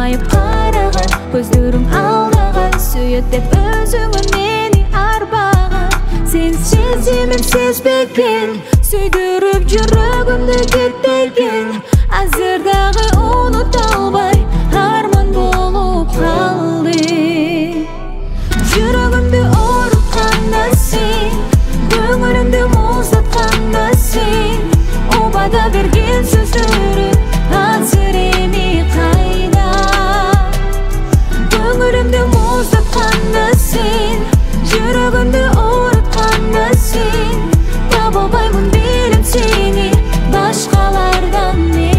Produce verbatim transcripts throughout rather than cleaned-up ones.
Жылмайып қараған, көздерің алдаған, сүйет деп өзіңі мені арбаған. Сен сезімін сезбеген, сүйдіріп жүрегімді кетпеген. Әзірдағы ұмыта албай, арман болып қалды. Жүрегімді ұрыққанда сен, көңілімді мұздатқанда сен, обада берген сөздері асыремей қайда. Көңілімді мұздатқанда сен, жүрегімді ұрыққанда сен, таба алмаймын білем сені башқалардан мен.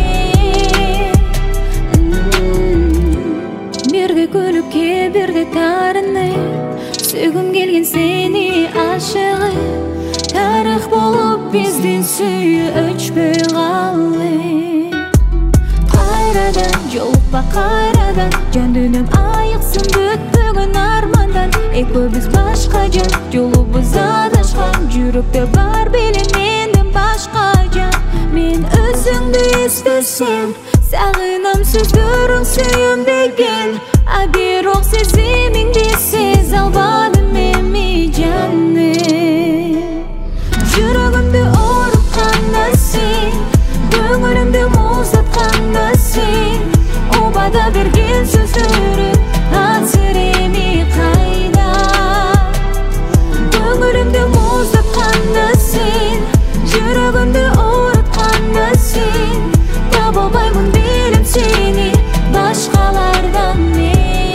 Бірде көлікке, бірде тарынып, сүйгім келген сені ашығып, тарих болып бізден сүйі өчпей қалды. Қайрадан, жолықпа қайрадан, жан дүнім айықсын бүтпеген армандан. Екеуміз башқа жан, жолыбыз адашқан, жүректе бар білем менден башқа жан. Мен өзіңді естісем, сағынам сөздерің сүйем деген, а бирок сезіміңді сез албадым эми жаным. Жүрегімді ұрыққанда сен, көңілімді мұздатқанда сен, обада берген сөздері асыремей қайда. Көңілімді мұздатқанда сен, жүрегімді ұрыққанда сен, таба алмаймын білем сені башқалардан мен.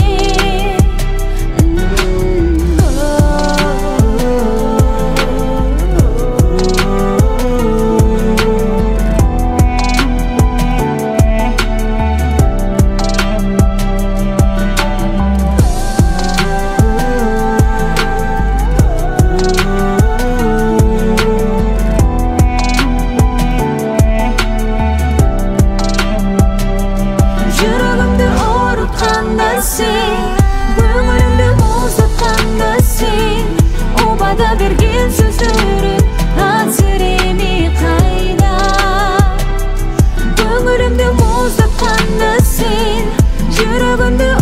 Жүрегімді ұрыққанда сен, көңілімді мұздатқанда сен, обада берген сөздері асыремей қайда. Көңілімді мұздатқанда сен, жүрегімді